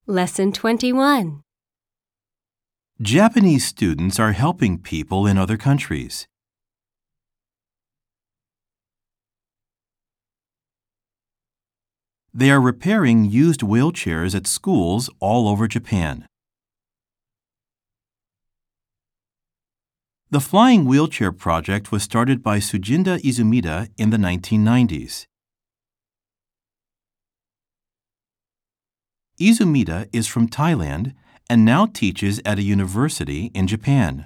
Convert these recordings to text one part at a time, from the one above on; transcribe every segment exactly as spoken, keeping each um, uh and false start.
Lesson twenty-one. Japanese students are helping people in other countries. They are repairing used wheelchairs at schools all over Japan. The Flying Wheelchair Project was started by Sujinda Izumida in the nineteen nineties. Izumida is from Thailand and now teaches at a university in Japan.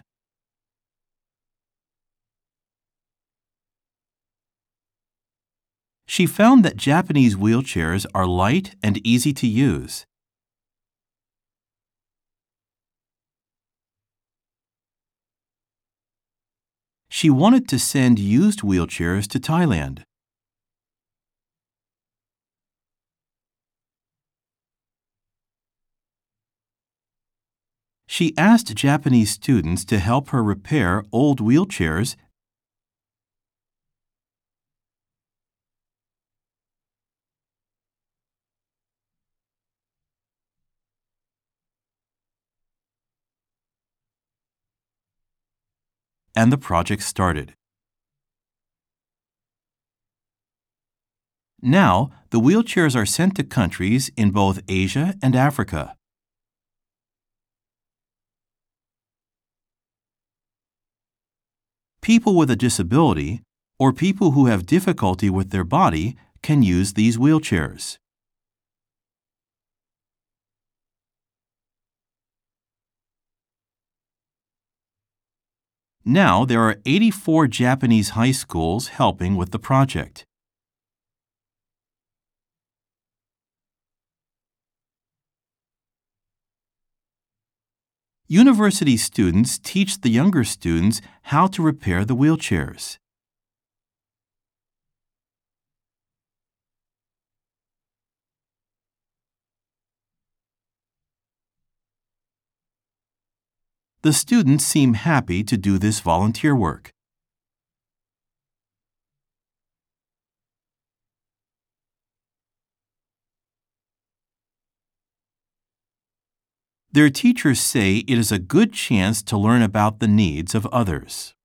She found that Japanese wheelchairs are light and easy to use. She wanted to send used wheelchairs to Thailand. She asked Japanese students to help her repair old wheelchairs and the project started. Now, the wheelchairs are sent to countries in both Asia and Africa. People with a disability or people who have difficulty with their body can use these wheelchairs. Now there are eighty-four Japanese high schools helping with the project. University students teach the younger students how to repair the wheelchairs. The students seem happy to do this volunteer work. Their teachers say it is a good chance to learn about the needs of others.